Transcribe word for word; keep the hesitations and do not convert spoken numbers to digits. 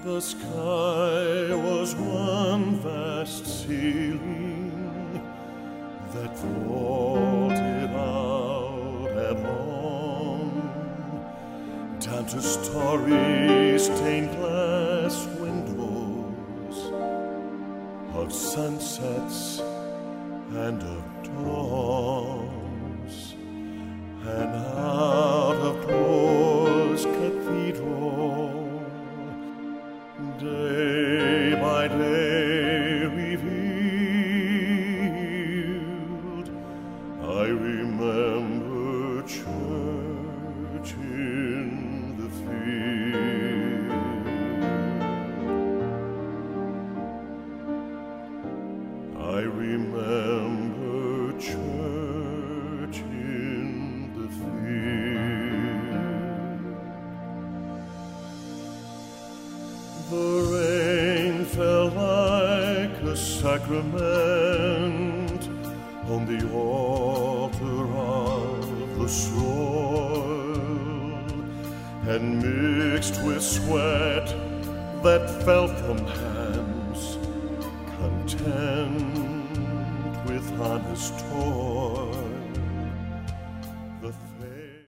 The sky was one vast ceiling that vaulted out and on, down to starry stained glass windows of sunsets and of dawns, and out of doors cathedral, day by day revealed. I remember church in the field. I remember church in the field. The rain fell like a sacrament on the altar of the soil, and mixed with sweat that fell from hands content with honest toil.